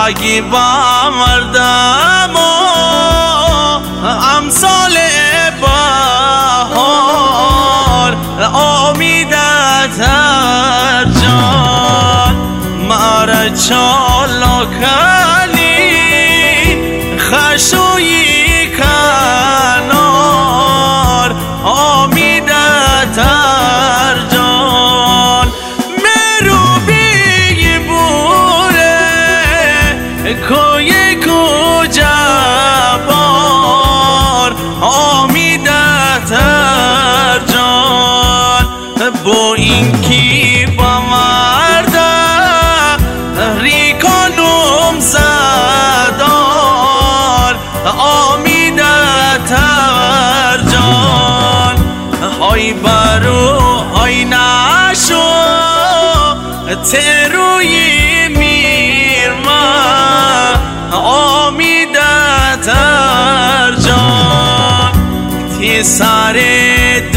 اگی بمردم امثال بهار امیدت هر جان مرا چالا کنی خشوی کنار امیدت هر جان مرو بی بوره کوی جبار امیدت هر جان با اینکی با مرده ریکانم زدار امیدت هر جان های برو های نشو تروی میرما امیدت هر جان تی سر